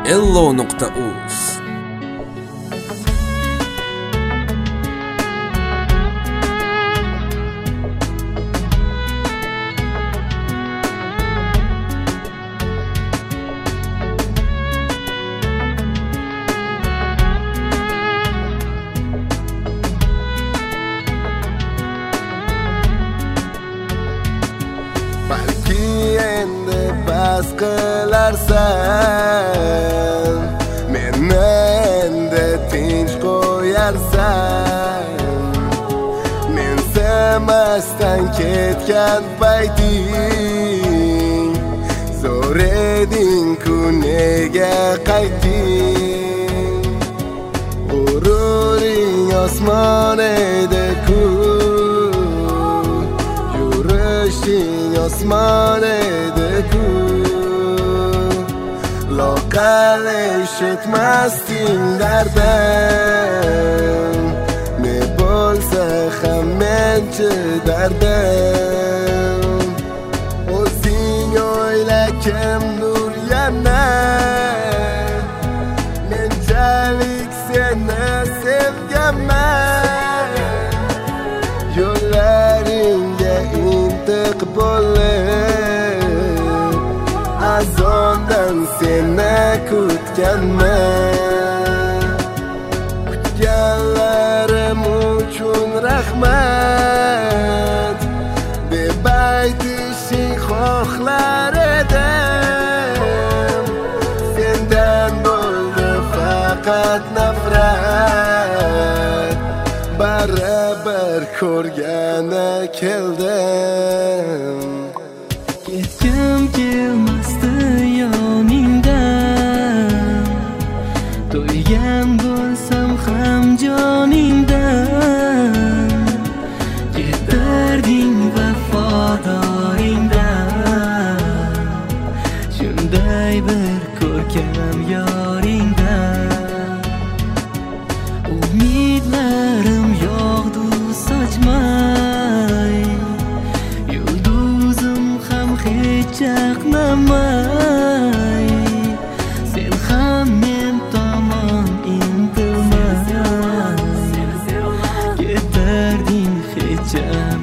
Ello.uz Balki endi bas qilarsan, meni endi tinch qo'yarsan. Men sevmasdan ketgan payting, zo'r eding-ku nega qaytding? G'ururing osmon edi-ku, yurishing osmon edi-ku. Loqal eshitmasding dardim, ne bo'lsa ham men chidardim. O'zing o'yla, kimdir yana menchalik seni sevganman. Yo'llaringga intiq bo'lib, azondan seni kutganman. Kutganlarim uchun rahmat deb aytishing xohlar edim. Sendan bo'ldi faqat nafrat, baribir ko'rgani keldim. Ketgim kelmasdi yoningdan, to'ygan bo'lsam ham joningdan. Ketarding vafodoringdan, shunday bir ko'rkam yoringdan. Umidlarim yog'du sochmay, yulduzim ham hech chaqnamay. Sen ham men tomon intilmay, ketarding hecham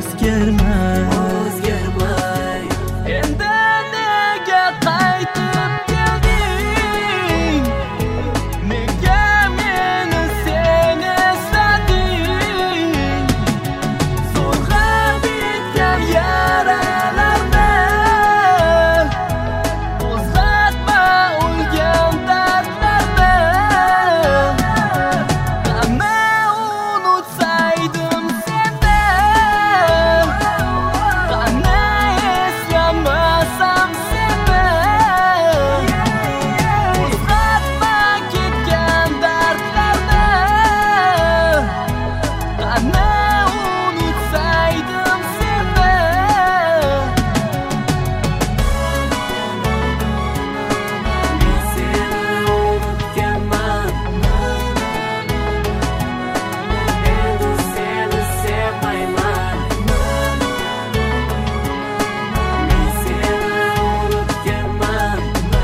o'zgarmay. Endi nega qaytib kelding? Nega meni sen eslading? Zo'rg'a bitgan yaralarni qo'zg'atma, o'lgan dardlarni. Qani unutsaydim seni, qani eslamasam seni. Qo'zg'atma ketgan dardlarni, qani unutsaydim seni. Men seni unutganman, endi seni sevmayman. Men seni unutganman,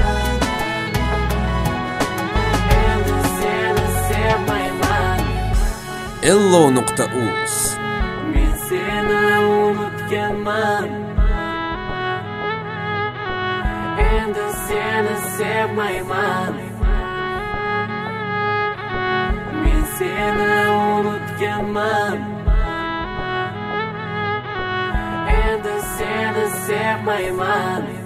endi seni sevmayman. Ello.uz Men seni unutganman, endi seni sevmayman. Men seni unutganman, endi seni sevmayman.